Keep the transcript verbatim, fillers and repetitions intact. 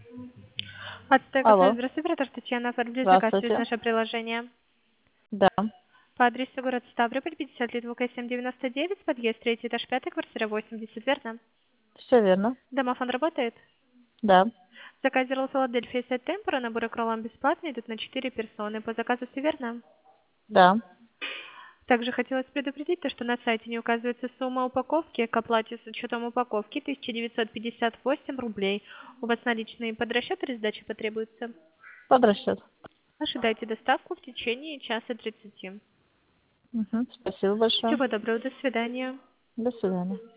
Ацтек, Алло, здравствуйте, оператор Татьяна, оформили заказ через здравствуйте. наше приложение. Да, По адресу город Ставрополь, пятьдесят лет, ВК семь девяносто девять, подъезд третий этаж пятый, квартира восемьдесят, верно? все верно. Домофон работает? Да, Заказ Зерл Филадельфия сет темпора, наборы кроллам бесплатные, идут на четыре персоны. По заказу все верно? да. Также хотелось предупредить, то, что на сайте не указывается сумма упаковки, к оплате с учетом упаковки тысяча девятьсот пятьдесят восемь рублей. У вас наличные под расчет или сдача потребуется? Под расчет. Ожидайте доставку в течение часа тридцати. Мгм. Спасибо большое. Всего доброго, до свидания. До свидания.